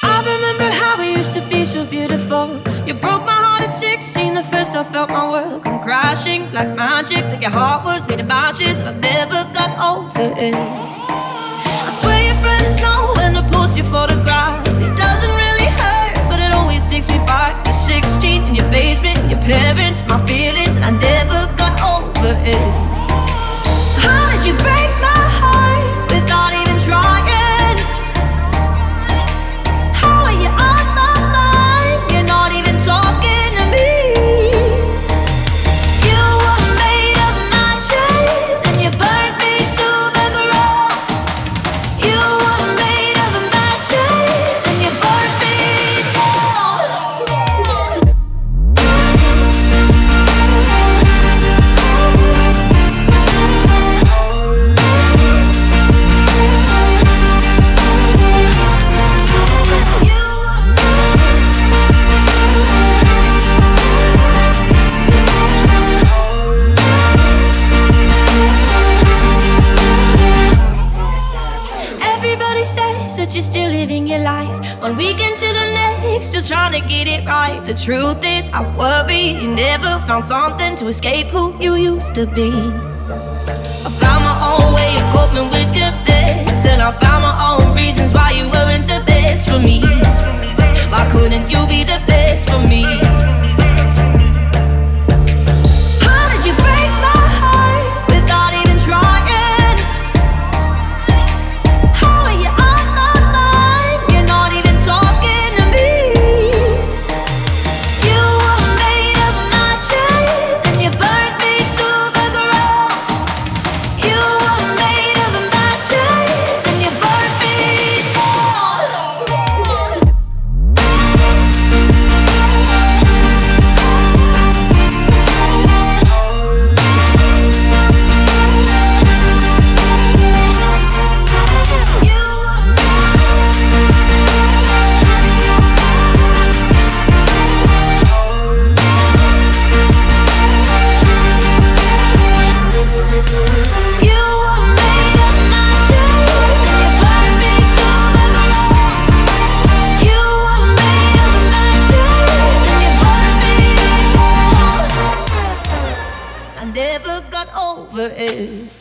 I remember how we used to be so beautiful. You broke my heart at 16, the first I felt my world come crashing like magic. Like your heart was made of matches, and I never got over it. I swear your friends know when I post your photograph. It doesn't really hurt, but it always takes me back to 16 in your basement, your parents, my feelings, and I never got over it. How did you break my heart without even trying? How are you on my mind? You're not even talking to me. You were made of matches and you burned me to the ground. You were made of matches and you burned me that you're still living your life, one weekend to the next, still trying to get it right. The truth is, I worry you never found something to escape who you used to be. I found my own way of coping with your mess, and I found my own reasons why you weren't the best for me. Why couldn't you be the best for me? How did you break my heart without even trying? Never got over it.